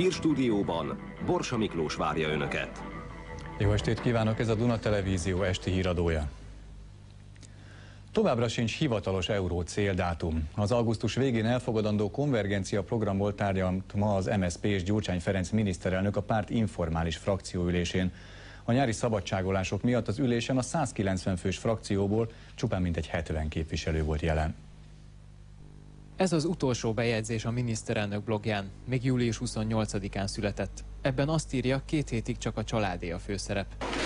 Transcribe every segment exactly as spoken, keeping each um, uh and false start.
hírstúdióban Borsa Miklós várja Önöket. Jó estét kívánok, ez a Duna Televízió esti híradója. Továbbra sincs hivatalos euró céldátum. Az augusztus végén elfogadandó konvergencia programból tárgyalt ma az em es zé pé és Gyurcsány Ferenc miniszterelnök a párt informális frakcióülésén. A nyári szabadságolások miatt az ülésen a százkilencven fős frakcióból csupán mintegy hetven képviselő volt jelen. Ez az utolsó bejegyzés a miniszterelnök blogján, még július huszonnyolcadikán született. Ebben azt írja, két hétig csak a családé a főszerep.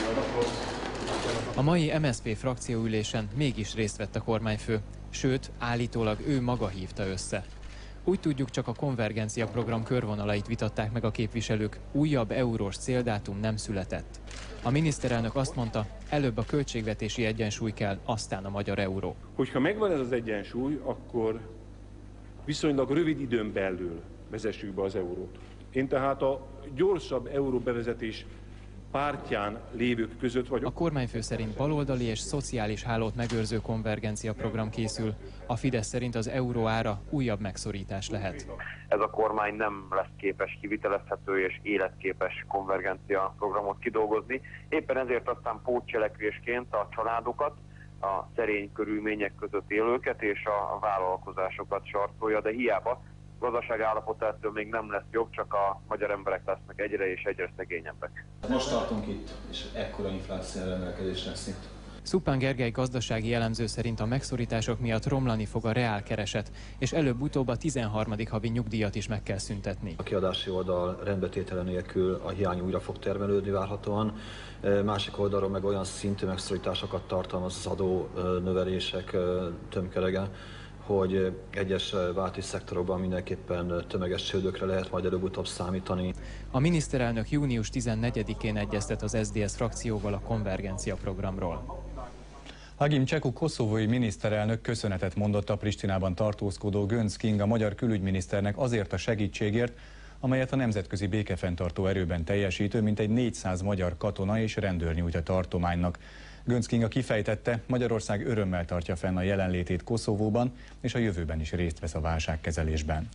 A mai em es zé pé frakcióülésen mégis részt vett a kormányfő, sőt, állítólag ő maga hívta össze. Úgy tudjuk, csak a konvergencia program körvonalait vitatták meg a képviselők, újabb eurós céldátum nem született. A miniszterelnök azt mondta, előbb a költségvetési egyensúly kell, aztán a magyar euró. Hogyha megvan ez az egyensúly, akkor viszonylag rövid időn belül vezessük be az eurót. Én tehát a gyorsabb euró bevezetés pártján lévők között vagyok. A kormányfő szerint baloldali és szociális hálót megőrző konvergencia program készül. A Fidesz szerint az euró ára újabb megszorítás lehet. Ez a kormány nem lesz képes kivitelezhető és életképes konvergencia programot kidolgozni. Éppen ezért aztán pótcselekvésként a családokat, a szerény körülmények között élőket és a vállalkozásokat sarcolja, de hiába gazdaság állapota ettől még nem lesz jobb, csak a magyar emberek lesznek egyre és egyre szegényebbek. Most tartunk itt, és ekkora infláció emelkedés lesz itt. Szupán Gergely gazdasági elemző szerint a megszorítások miatt romlani fog a reálkereset, és előbb-utóbb a tizenharmadik havi nyugdíjat is meg kell szüntetni. A kiadási oldal rendbetétele nélkül a hiány újra fog termelődni várhatóan. Másik oldalról meg olyan szintű megszorításokat tartalmaz az adó növelések tömkerege, hogy egyes válti szektorokban mindenképpen tömeges csődökre lehet majd előbb-utóbb számítani. A miniszterelnök június tizennegyedikén egyeztet az es zé dé es frakcióval a konvergencia programról. Hagim Cseku koszovói miniszterelnök köszönetet mondott a Pristinában tartózkodó Göncz Kinga magyar külügyminiszternek azért a segítségért, amelyet a nemzetközi békefenntartó erőben teljesítő mintegy négyszáz magyar katona és rendőr nyújt a tartománynak. Göncz Kinga kifejtette, Magyarország örömmel tartja fenn a jelenlétét Koszovóban, és a jövőben is részt vesz a válságkezelésben.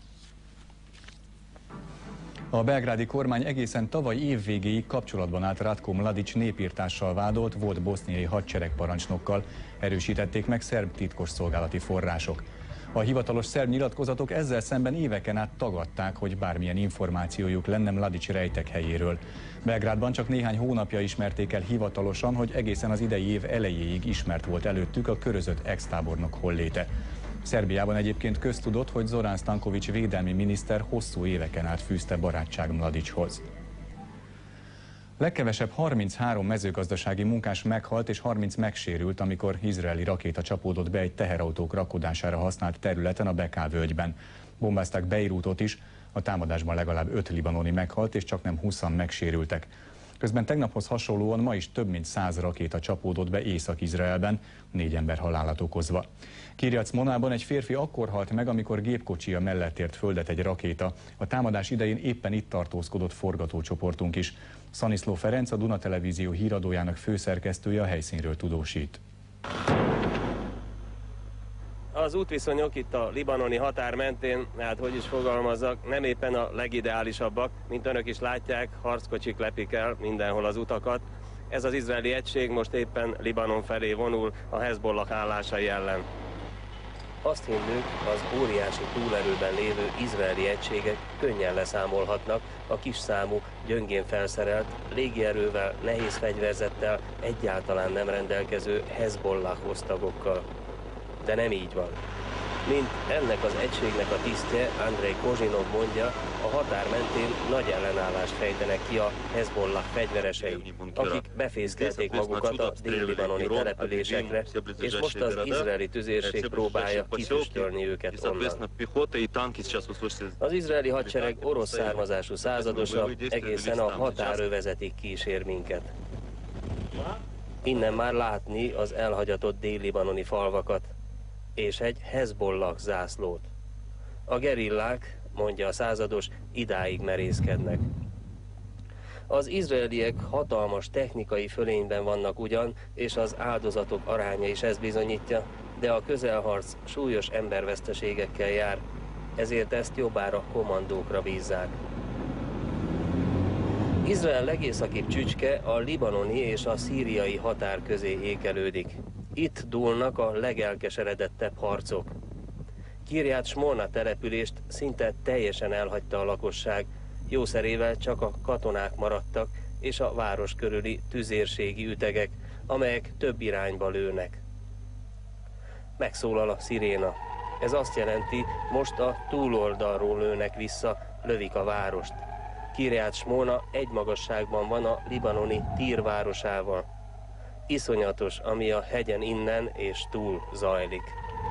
A belgrádi kormány egészen tavaly év végéig kapcsolatban állt Ratko Mladic népírtással vádolt volt boszniai hadseregparancsnokkal, erősítették meg szerb titkosszolgálati források. A hivatalos szerb nyilatkozatok ezzel szemben éveken át tagadták, hogy bármilyen információjuk lenne Mladic rejtekhelyéről. Belgrádban csak néhány hónapja ismerték el hivatalosan, hogy egészen az idei év elejéig ismert volt előttük a körözött ex-tábornok holléte. Szerbiában egyébként köztudott, hogy Zoran Stanković védelmi miniszter hosszú éveken át fűzte barátság Mladichoz. Legkevesebb harminchárom mezőgazdasági munkás meghalt és harminc megsérült, amikor izraeli rakéta csapódott be egy teherautók rakodására használt területen a Beká völgyben. Bombázták Beirutot is, a támadásban legalább öt libanoni meghalt és csaknem húszan megsérültek. Közben tegnaphoz hasonlóan ma is több mint száz rakéta csapódott be Észak-Izraelben, négy ember halálát okozva. Kirjac Monában egy férfi akkor halt meg, amikor gépkocsija mellett ért földet egy rakéta. A támadás idején éppen itt tartózkodott forgatócsoportunk is. Szaniszló Ferenc, a Duna Televízió híradójának főszerkesztője a helyszínről tudósít. Az útviszonyok itt a libanoni határ mentén, hát hogy is fogalmazzak, nem éppen a legideálisabbak, mint önök is látják, harckocsik lepik el mindenhol az utakat. Ez az izraeli egység most éppen Libanon felé vonul a Hezbollah állásai ellen. Azt hinnük, az óriási túlerőben lévő izraeli egységek könnyen leszámolhatnak a kis számú, gyöngén felszerelt, légierővel, nehéz fegyverzettel egyáltalán nem rendelkező Hezbollah osztagokkal. De nem így van. Mint ennek az egységnek a tisztje, Andrei Kozsinov mondja, a határ mentén nagy ellenállást fejtenek ki a Hezbollah fegyveresei, akik befészkelték magukat a dél-libanoni településekre, és most az izraeli tüzérség próbálja kifüstölni őket onnan. Az izraeli hadsereg orosz származású századosa egészen a határövezetig kísér minket. Innen már látni az elhagyatott dél-libanoni falvakat, és egy Hezbollah zászlót. A gerillák, mondja a százados, idáig merészkednek. Az izraeliek hatalmas technikai fölényben vannak ugyan, és az áldozatok aránya is ezt bizonyítja, de a közelharc súlyos emberveszteségekkel jár, ezért ezt jobbára kommandókra bízzák. Izrael legészakibb csücske a libanoni és a szíriai határ közé ékelődik. Itt dúlnak a legelkeseredettebb harcok. Kirját Smolna települést szinte teljesen elhagyta a lakosság, jószerével csak a katonák maradtak és a város körüli tüzérségi ütegek, amelyek több irányba lőnek. Megszólal a sziréna. Ez azt jelenti, most a túloldalról lőnek vissza, lövik a várost. Kirját Smolna egy magasságban van a libanoni Tír városával. Iszonyatos, ami a hegyen innen és túl zajlik.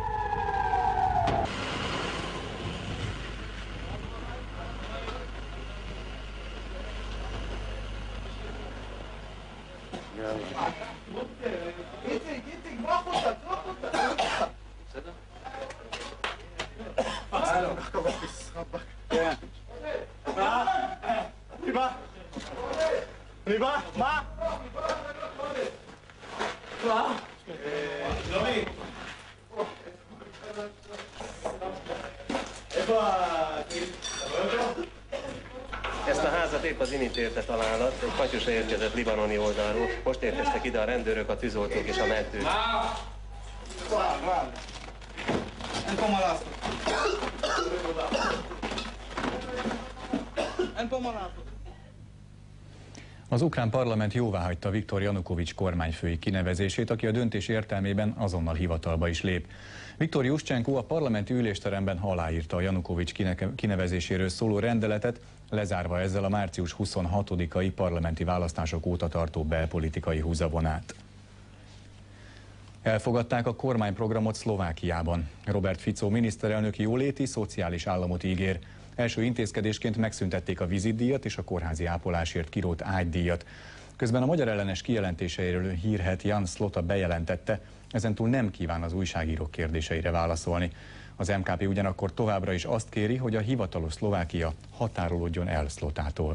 Ezt a házat épp az imént érte találat, egy katyusa érkezett libanoni oldalról. Most érkeztek ide a rendőrök, a tűzoltók és a mentők. Az ukrán parlament jóváhagyta Viktor Janukovics kormányfői kinevezését, aki a döntés értelmében azonnal hivatalba is lép. Viktor Juszcsenko a parlamenti ülésteremben aláírta a Janukovics kinevezéséről szóló rendeletet, lezárva ezzel a március huszonhatodikai parlamenti választások óta tartó belpolitikai húzavonát. Elfogadták a kormányprogramot Szlovákiában. Robert Fico miniszterelnök jóléti, szociális államot ígér. Első intézkedésként megszüntették a vizitdíjat és a kórházi ápolásért kirótt ágydíjat. Közben a magyar ellenes kijelentéseiről hírhedt Jan Slota bejelentette, ezentúl nem kíván az újságírók kérdéseire válaszolni. Az em ká pé ugyanakkor továbbra is azt kéri, hogy a hivatalos Szlovákia határolódjon el Slotától.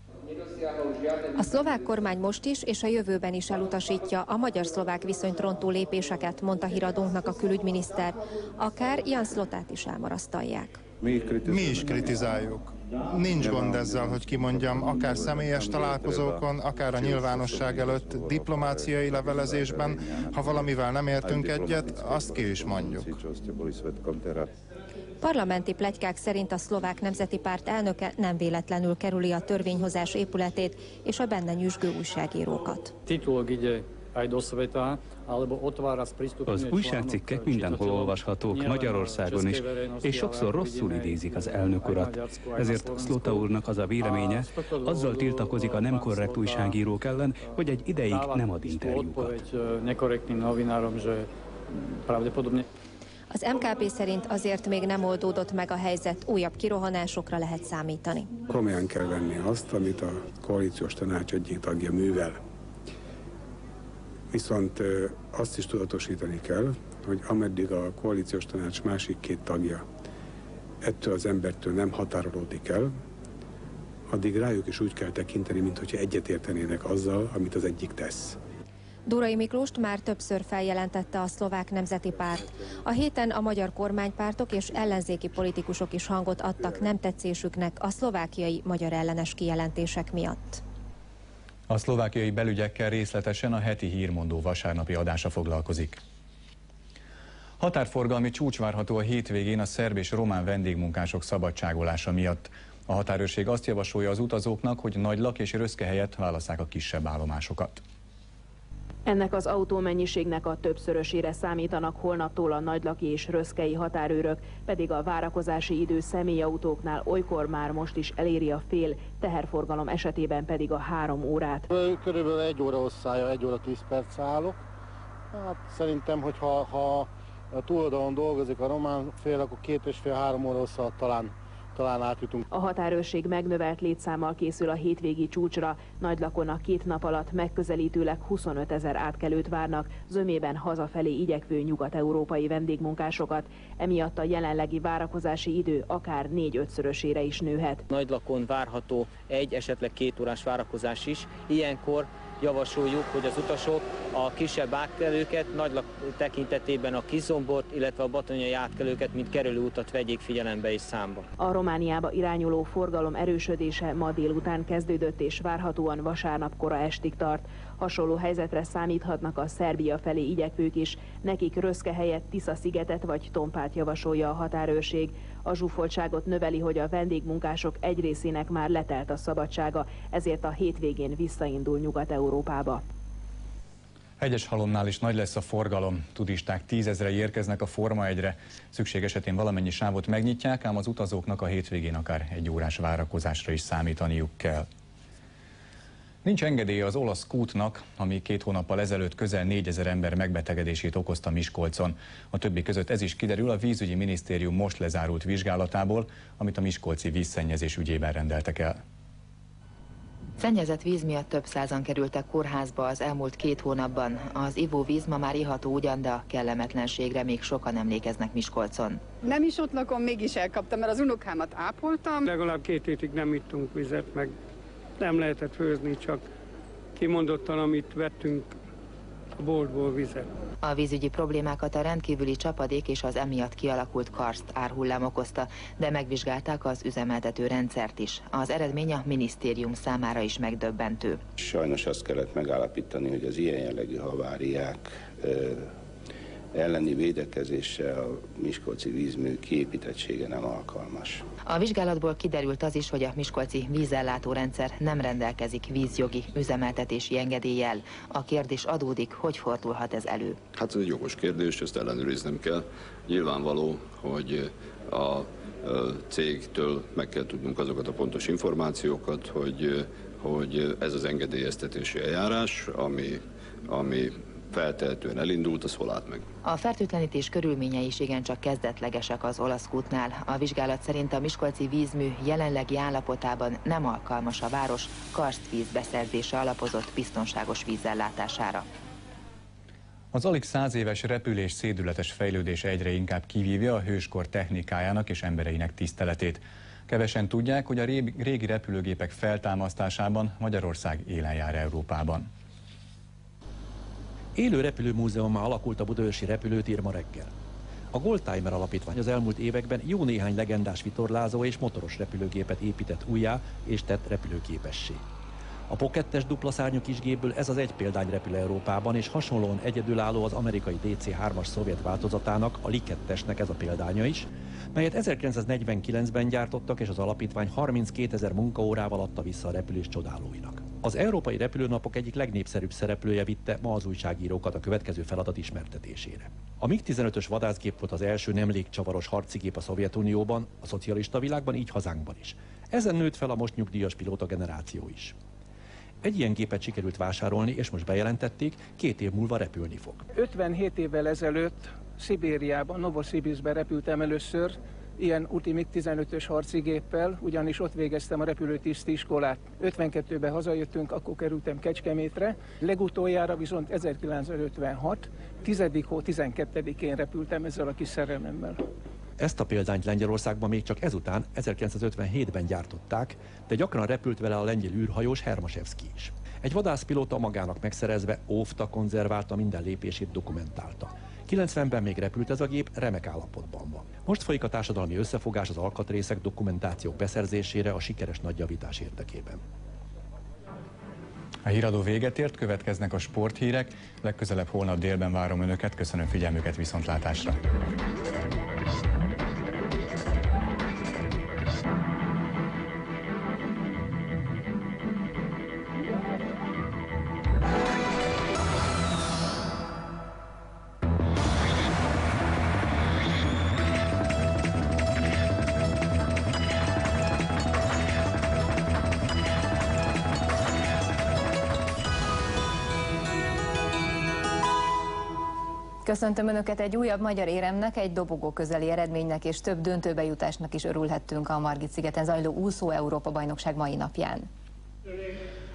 A szlovák kormány most is és a jövőben is elutasítja a magyar-szlovák viszonyt rontó lépéseket, mondta híradónknak a külügyminiszter. Akár Jan Slotát is elmarasztalják. Mi is kritizáljuk. Nincs gond ezzel, hogy kimondjam, akár személyes találkozókon, akár a nyilvánosság előtt, diplomáciai levelezésben, ha valamivel nem értünk egyet, azt ki is mondjuk. Parlamenti pletykák szerint a Szlovák Nemzeti Párt elnöke nem véletlenül kerüli a törvényhozás épületét és a benne nyüzsgő újságírókat. Az újságcikkek mindenhol olvashatók, Magyarországon is, és sokszor rosszul idézik az elnök urat. Ezért Slota úrnak az a véleménye, azzal tiltakozik a nem korrekt újságírók ellen, hogy egy ideig nem ad interjúkat. Az em ká pé szerint azért még nem oldódott meg a helyzet, újabb kirohanásokra lehet számítani. Komolyan kell venni azt, amit a koalíciós tanács egyik tagja művel. Viszont azt is tudatosítani kell, hogy ameddig a koalíciós tanács másik két tagja ettől az embertől nem határolódik el, addig rájuk is úgy kell tekinteni, mintha egyetértenének azzal, amit az egyik tesz. Durai Miklóst már többször feljelentette a Szlovák Nemzeti Párt. A héten a magyar kormánypártok és ellenzéki politikusok is hangot adtak nem tetszésüknek a szlovákiai magyar ellenes kijelentések miatt. A szlovákiai belügyekkel részletesen a heti hírmondó vasárnapi adása foglalkozik. Határforgalmi csúcs várható a hétvégén a szerb és román vendégmunkások szabadságolása miatt. A határőrség azt javasolja az utazóknak, hogy Nagylak és Röszke helyett válasszák a kisebb állomásokat. Ennek az autómennyiségnek a többszörösére számítanak holnaptól a nagylaki és röszkei határőrök, pedig a várakozási idő személyautóknál olykor már most is eléri a fél, teherforgalom esetében pedig a három órát. Körülbelül egy óra hosszája, egy óra tíz perc állok. Hát szerintem, hogy ha, ha a túloldalon dolgozik a román fél, akkor két és fél, három óra hosszal talán talán átjutunk. A határőrség megnövelt létszámmal készül a hétvégi csúcsra. Nagylakon a két nap alatt megközelítőleg huszonöt ezer átkelőt várnak, zömében hazafelé igyekvő nyugat-európai vendégmunkásokat. Emiatt a jelenlegi várakozási idő akár négy-ötszörösére is nőhet. Nagylakon várható egy, esetleg két órás várakozás is. Ilyenkor javasoljuk, hogy az utasok a kisebb átkelőket, Nagylak tekintetében a Kiszombort, illetve a batonyi átkelőket, mint kerülőutat vegyék figyelembe és számba. A Romániába irányuló forgalom erősödése ma délután kezdődött és várhatóan vasárnap kora estig tart. Hasonló helyzetre számíthatnak a Szerbia felé igyekvők is, nekik Röszke helyett Tisza-szigetet vagy Tompát javasolja a határőrség. A zsúfoltságot növeli, hogy a vendégmunkások egy részének már letelt a szabadsága, ezért a hétvégén visszaindul Nyugat-Európába. Hegyeshalomnál is nagy lesz a forgalom. Turisták tízezrei érkeznek a Forma egyre. Szükség esetén valamennyi sávot megnyitják, ám az utazóknak a hétvégén akár egy órás várakozásra is számítaniuk kell. Nincs engedélye az olasz Kútnak, ami két hónappal ezelőtt közel négyezer ember megbetegedését okozta Miskolcon. A többi között ez is kiderül a vízügyi minisztérium most lezárult vizsgálatából, amit a miskolci vízszennyezés ügyében rendeltek el. Szennyezett víz miatt több százan kerültek kórházba az elmúlt két hónapban. Az ivóvíz ma már iható ugyan, de a kellemetlenségre még sokan emlékeznek Miskolcon. Nem is ott lakom, mégis elkaptam, mert az unokámat ápoltam. Legalább két hétig nem ittunk vizet, meg nem lehetett főzni, csak kimondottan, amit vettünk a boltból vizet. A vízügyi problémákat a rendkívüli csapadék és az emiatt kialakult karszt árhullám okozta, de megvizsgálták az üzemeltető rendszert is. Az eredmény a minisztérium számára is megdöbbentő. Sajnos azt kellett megállapítani, hogy az ilyen jellegű haváriák elleni védekezésre a miskolci vízmű kiépítettsége nem alkalmas. A vizsgálatból kiderült az is, hogy a miskolci vízellátórendszer nem rendelkezik vízjogi üzemeltetési engedéllyel. A kérdés adódik, hogy fordulhat ez elő. Hát ez egy jogos kérdés, ezt ellenőriznem kell. Nyilvánvaló, hogy a cégtől meg kell tudnunk azokat a pontos információkat, hogy, hogy ez az engedélyeztetési eljárás, ami, ami feltehetően elindult, az hol állt meg. A fertőtlenítés körülményei is igencsak kezdetlegesek az olasz Kútnál. A vizsgálat szerint a miskolci vízmű jelenlegi állapotában nem alkalmas a város karstvíz beszerzése alapozott biztonságos vízellátására. Az alig száz éves repülés szédületes fejlődése egyre inkább kivívja a hőskor technikájának és embereinek tiszteletét. Kevesen tudják, hogy a régi repülőgépek feltámasztásában Magyarország élen jár Európában. Élő repülőmúzeummá alakult a budaörsi repülőtér ma reggel. A Goldtimer alapítvány az elmúlt években jó néhány legendás vitorlázó és motoros repülőgépet épített újjá és tett repülőképessé. A Pockettes dupla szárnyú kisgépből ez az egy példány repül Európában, és hasonlóan egyedülálló az amerikai dé cé hármas szovjet változatának, a Likettesnek ez a példánya is, melyet ezerkilencszáznegyvenkilencben gyártottak, és az alapítvány harminckétezer munkaórával adta vissza a repülés csodálóinak. Az Európai Repülőnapok egyik legnépszerűbb szereplője vitte ma az újságírókat a következő feladat ismertetésére. A mig tizenötös vadászgép volt az első nem légcsavaros harcigép a Szovjetunióban, a szocialista világban, így hazánkban is. Ezen nőtt fel a most nyugdíjas pilóta generáció is. Egy ilyen gépet sikerült vásárolni, és most bejelentették, két év múlva repülni fog. ötvenhét évvel ezelőtt Szibériában, Novosibirszkben repültem először, ilyen úti mig tizenötös harcigéppel, ugyanis ott végeztem a repülőtiszti iskolát. ötvenkettőben hazajöttünk, akkor kerültem Kecskemétre, legutoljára viszont ezerkilencszázötvenhat. tizedik hó tizenkettedikén repültem ezzel a kis szerelmemmel. Ezt a példányt Lengyelországban még csak ezután, ezerkilencszázötvenhétben gyártották, de gyakran repült vele a lengyel űrhajós Hermaszewski is. Egy vadászpilóta magának megszerezve óvta, konzerválta, minden lépését dokumentálta. kilencvenben még repült ez a gép, remek állapotban van. Most folyik a társadalmi összefogás az alkatrészek, dokumentációk beszerzésére a sikeres nagyjavítás érdekében. A híradó véget ért, következnek a sporthírek. Legközelebb holnap délben várom Önöket, köszönöm figyelmüket, viszontlátásra! Köszöntöm Önöket, egy újabb magyar éremnek, egy dobogó közeli eredménynek és több döntőbe jutásnak is örülhettünk a Margit-szigeten zajló úszó Európa-bajnokság mai napján.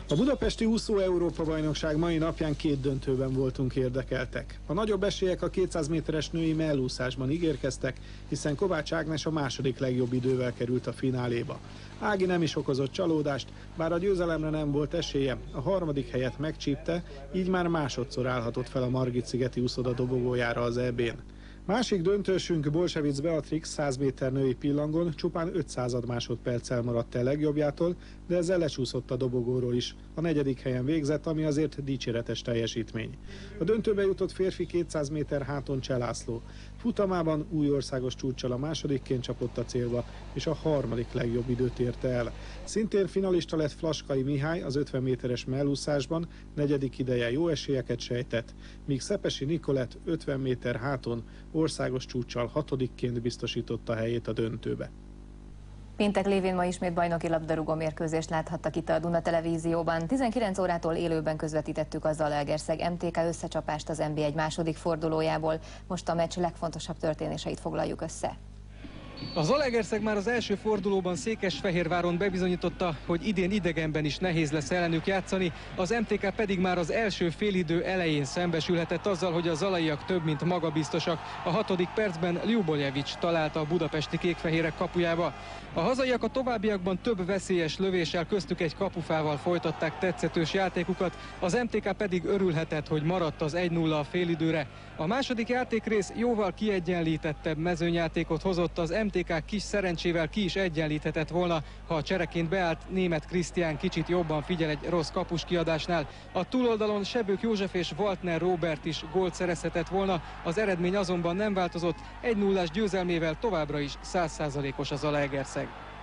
A budapesti úszó Európa-bajnokság mai napján két döntőben voltunk érdekeltek. A nagyobb esélyek a kétszáz méteres női mellúszásban ígérkeztek, hiszen Kovács Ágnes a második legjobb idővel került a fináléba. Ági nem is okozott csalódást, bár a győzelemre nem volt esélye, a harmadik helyet megcsípte, így már másodszor állhatott fel a Margit-szigeti úszoda dobogójára az é bén. Másik döntősünk Bolsevic Beatrix száz méter női pillangon csupán ötszázad másodperccel maradt el legjobbjától, de ezzel lecsúszott a dobogóról is. A negyedik helyen végzett, ami azért dicséretes teljesítmény. A döntőbe jutott férfi kétszáz méter háton Cseh László. Futamában új országos csúccsal a másodikként csapott a célba, és a harmadik legjobb időt érte el. Szintén finalista lett Flaskai Mihály az ötven méteres mellúszásban, negyedik ideje jó esélyeket sejtett, míg Szepesi Nikolett ötven méter háton országos csúccsal hatodikként biztosította helyét a döntőbe. Péntek lévén ma ismét bajnoki labdarúgó mérkőzést láthattak itt a Duna Televízióban. tizenkilenc órától élőben közvetítettük a Zalaegerszeg em té ká összecsapást az en bé egy második fordulójából. Most a meccs legfontosabb történéseit foglaljuk össze. A Zalaegerszeg már az első fordulóban Székesfehérváron bebizonyította, hogy idén idegenben is nehéz lesz ellenük játszani, az em té ká pedig már az első félidő elején szembesülhetett azzal, hogy a zalaiak több mint magabiztosak. A hatodik percben Ljuboljevic találta a budapesti kékfehérek kapujába. A hazaiak a továbbiakban több veszélyes lövéssel, köztük egy kapufával folytatták tetszetős játékukat, az em té ká pedig örülhetett, hogy maradt az egy nulla a félidőre. A második játékrész jóval kiegyenlítettebb mezőnyjátékot hozott, az em té ká kis szerencsével ki is egyenlíthetett volna, ha a csereként beállt Németh Krisztián kicsit jobban figyel egy rossz kapus kiadásnál. A túloldalon Sebők József és Waltner Róbert is gólt szerezhetett volna, az eredmény azonban nem változott, egy nullás győzelmével továbbra is száz százalékos a Zalaegerszeg.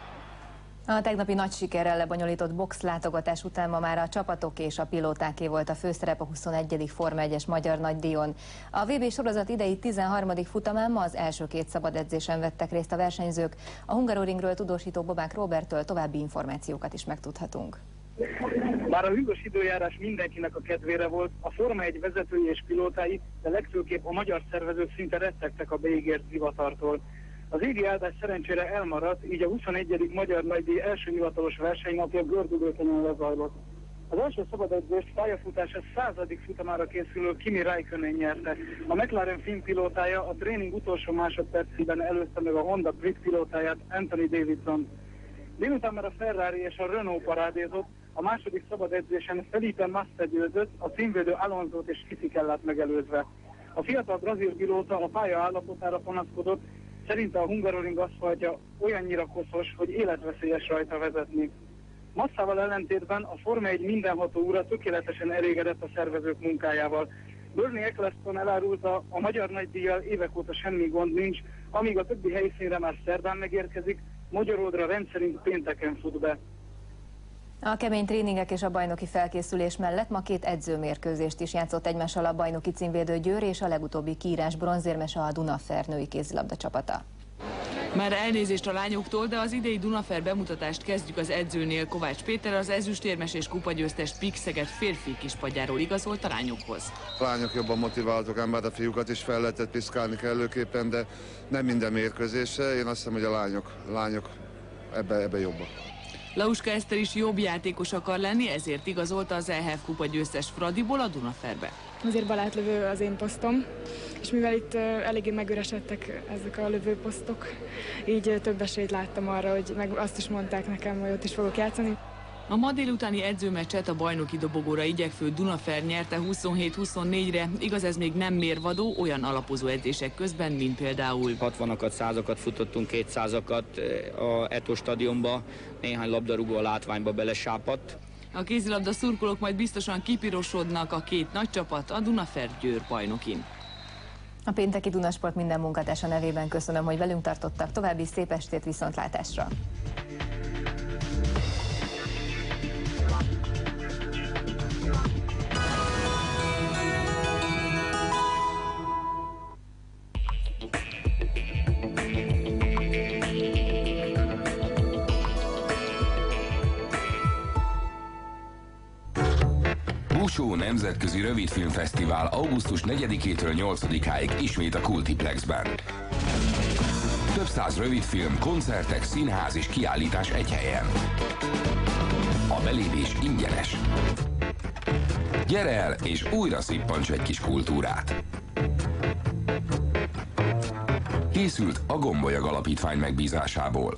A tegnapi nagy sikerrel lebonyolított box látogatás után ma már a csapatok és a pilótáké volt a főszerep a huszonegyedik Forma egyes magyar nagydíjon. A vé bé sorozat idei tizenharmadik futamán ma az első két szabad edzésen vettek részt a versenyzők. A Hungaroringről tudósító Bobák Róberttől további információkat is megtudhatunk. Már a hűvös időjárás mindenkinek a kedvére volt, a Forma egy vezetői és pilótái, de legfőképp a magyar szervezők szinte rettegtek a beígért zivatartól. Az égi áldás szerencsére elmaradt, így a huszonegyedik Magyar Nagydíj első hivatalos versenynapja gördülőtlenül lezajlott. Az első szabad edzést pályafutása századik futamára készülő Kimi Räikkönen nyerte. A McLaren finn pilótája a tréning utolsó másodpercében előzte meg a Honda brit pilótáját, Anthony Davidson. Délután már a Ferrari és a Renault parádézott, a második szabad edzésen Felipe Massa győzött, a címvédő Alonzót és Fisikellát megelőzve. A fiatal brazil pilóta a pálya állapotára panaszkodott, szerinte a Hungaroring aszfaltja olyannyira koszos, hogy életveszélyes rajta vezetni. Masszával ellentétben a Forma egy mindenható ura tökéletesen elégedett a szervezők munkájával. Bernie Eccleston elárulta, a magyar nagydíjjal évek óta semmi gond nincs, amíg a többi helyszínre már szerdán megérkezik, Magyaródra rendszerint pénteken fut be. A kemény tréningek és a bajnoki felkészülés mellett ma két edzőmérkőzést is játszott egymással a bajnoki címvédő Győr és a legutóbbi kiírás bronzérmese a Dunafer női kézilabda csapata. Már elnézést a lányoktól, de az idei Dunafer bemutatást kezdjük az edzőnél. Kovács Péter az ezüstérmes és kupagyőztes Pík-Szeged férfi kispadjáról igazolt a lányokhoz. A lányok jobban motiváltak, ám bár a fiúkat is fel lehetett piszkálni kellőképpen, de nem minden mérkőzésre. Én azt hiszem, hogy a lányok, lányok ebbe, ebbe jobban. Lauska Eszter is jobb játékos akar lenni, ezért igazolta az e há ef kupa győztes Fradiból a Dunaferbe. Azért balátlövő az én posztom, és mivel itt eléggé megüresedtek ezek a lövőposztok, így több esélyt láttam arra, hogy meg azt is mondták nekem, hogy ott is fogok játszani. A ma délutáni edzőmeccset a bajnoki dobogóra igyekvő Dunafer nyerte huszonhét huszonnégyre, igaz ez még nem mérvadó olyan alapozó edzések közben, mint például hatvanakat, százakat futottunk, kétszázakat a Eto stadionba, néhány labdarúgó a látványba belesápadt. A kézilabda szurkolók majd biztosan kipirosodnak, a két nagy csapat a Dunafer Győr bajnokin. A pénteki Dunasport minden munkatársa nevében köszönöm, hogy velünk tartottak, további szép estét, viszontlátásra! Busó Nemzetközi Rövidfilmfesztivál augusztus negyedikétől nyolcadikáig ismét a Kultiplexben. Több száz rövidfilm, koncertek, színház és kiállítás egy helyen. A belépés ingyenes. Gyere el, és újra szippants egy kis kultúrát! Készült a Gombolyag Alapítvány megbízásából.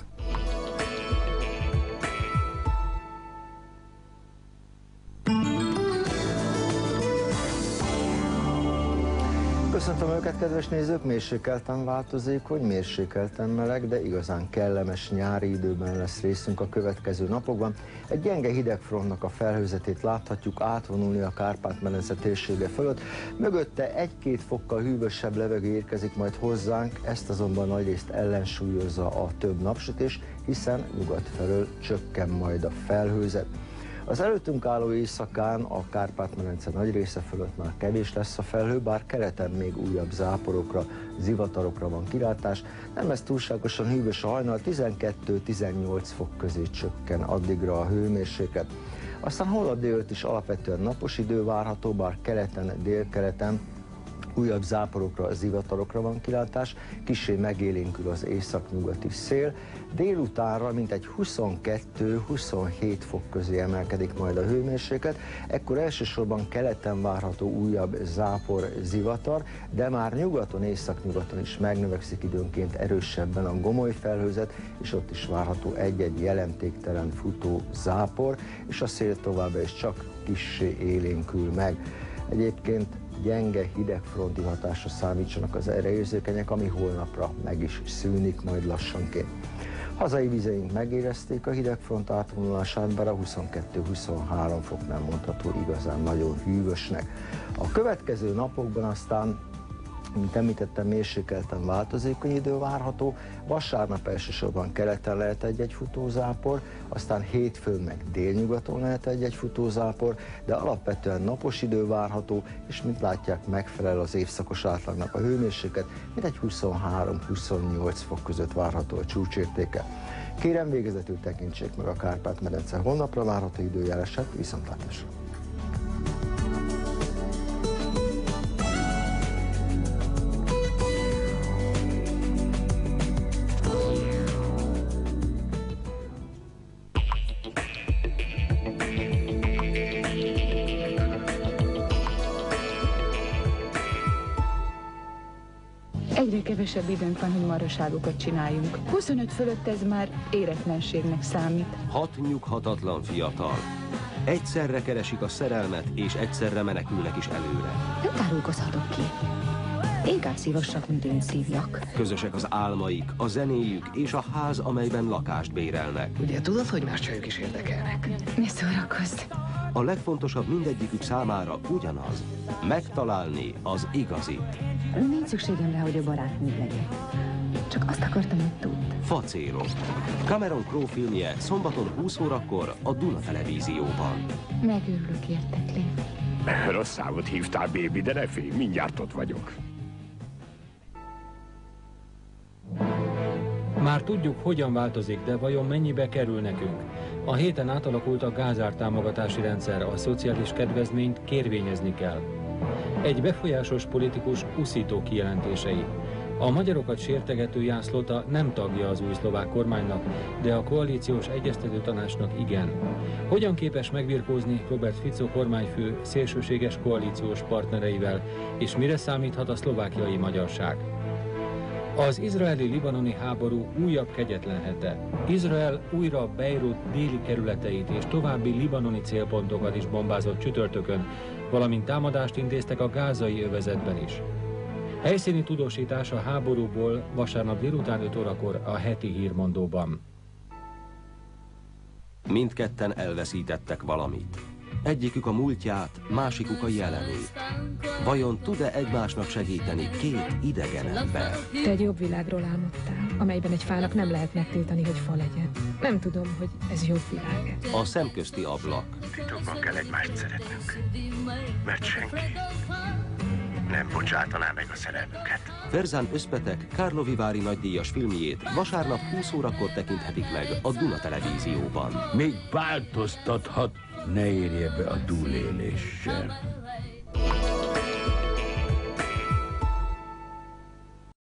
Köszöntöm őket, kedves nézők! Mérsékelten változékony, mérsékelten meleg, de igazán kellemes nyári időben lesz részünk a következő napokban. Egy gyenge hidegfrontnak a felhőzetét láthatjuk átvonulni a Kárpát-medence térsége fölött. Mögötte egy-két fokkal hűvösebb levegő érkezik majd hozzánk, ezt azonban nagyrészt ellensúlyozza a több napsütés, hiszen nyugat felől csökken majd a felhőzet. Az előttünk álló éjszakán a Kárpát-medence nagy része fölött már kevés lesz a felhő, bár keleten még újabb záporokra, zivatarokra van kilátás. Nem lesz túlságosan hűvös a hajnal, tizenkettő-tizennyolc fok közé csökken addigra a hőmérséklet. Aztán holnap délután is alapvetően napos idő várható, bár keleten, délkeleten újabb záporokra, zivatarokra van kilátás, kissé megélénkül az északnyugati szél. Délutánra mintegy huszonkettő-huszonhét fok közé emelkedik majd a hőmérséklet, ekkor elsősorban keleten várható újabb zápor, zivatar, de már nyugaton, északnyugaton is megnövekszik időnként erősebben a gomoly felhőzet, és ott is várható egy-egy jelentéktelen futó zápor, és a szél továbbra is csak kissé élénkül meg. Egyébként gyenge hidegfronti hatásra számítsanak az erre érzékenyek, ami holnapra meg is szűnik majd lassanként. Hazai vizeink megérezték a hidegfront átvonulását, bár a huszonkettő-huszonhárom fok nem mondható igazán nagyon hűvösnek. A következő napokban aztán, mint említettem, mérsékelten változékony idő várható, vasárnap elsősorban keleten lehet egy-egy futózápor, aztán hétfőn meg délnyugaton lehet egy-egy futózápor, de alapvetően napos idő várható, és mint látják, megfelel az évszakos átlagnak a hőmérséklet, mintegy huszonhárom-huszonnyolc fok között várható a csúcsértéke. Kérem, végezetül tekintsék meg a Kárpát-medence holnapra várható időjárását, viszontlátásra! Egyre kevesebb időnk van, hogy marhaságokat csináljunk. huszonöt fölött ez már éretlenségnek számít. Hat nyughatatlan fiatal. Egyszerre keresik a szerelmet, és egyszerre menekülnek is előre. Nem tárulkozhatok ki. Inkább szívassak, mint én szívjak. Közösek az álmaik, a zenéjük és a ház, amelyben lakást bérelnek. Ugye tudod, hogy más csajok is érdekelnek? Ne szórakozz. A legfontosabb mindegyikük számára ugyanaz. Megtalálni az igazit. Nincs szükségem rá, hogy a barátnő legyek. Csak azt akartam, hogy tudd. Facélok. Cameron Crowe filmje szombaton húsz órakor a Duna Televízióban. Megőrülök, értek, Lé. Rossz számot hívtál, bébi, de ne félj, mindjárt ott vagyok. Már tudjuk, hogyan változik, de vajon mennyibe kerül nekünk? A héten átalakult a gázártámogatási rendszer, a szociális kedvezményt kérvényezni kell. Egy befolyásos politikus uszító kijelentései. A magyarokat sértegető Ján Szlota nem tagja az új szlovák kormánynak, de a koalíciós egyeztető tanácsnak igen. Hogyan képes megbirkózni Robert Fico kormányfő szélsőséges koalíciós partnereivel, és mire számíthat a szlovákiai magyarság? Az izraeli-libanoni háború újabb kegyetlen hete. Izrael újra Beirut déli kerületeit és további libanoni célpontokat is bombázott csütörtökön, valamint támadást intéztek a gázai övezetben is. Helyszíni tudósítás a háborúból vasárnap délután öt órakor a heti hírmondóban. Mindketten elveszítettek valamit. Egyikük a múltját, másikuk a jelenét. Vajon tud-e egymásnak segíteni két idegen ember? Te egy jobb világról álmodtál, amelyben egy fának nem lehet megtiltani, hogy fa legyen. Nem tudom, hogy ez jobb világ. A szemközti ablak. Titokban kell egymást szeretnünk, mert senki nem bocsátaná meg a szerelmünket. Ferzan Özpetek Karlovy Vary nagydíjas filmjét vasárnap húsz órakor tekinthetik meg a Duna Televízióban. Még változtathat, ne érje be a túléléssel.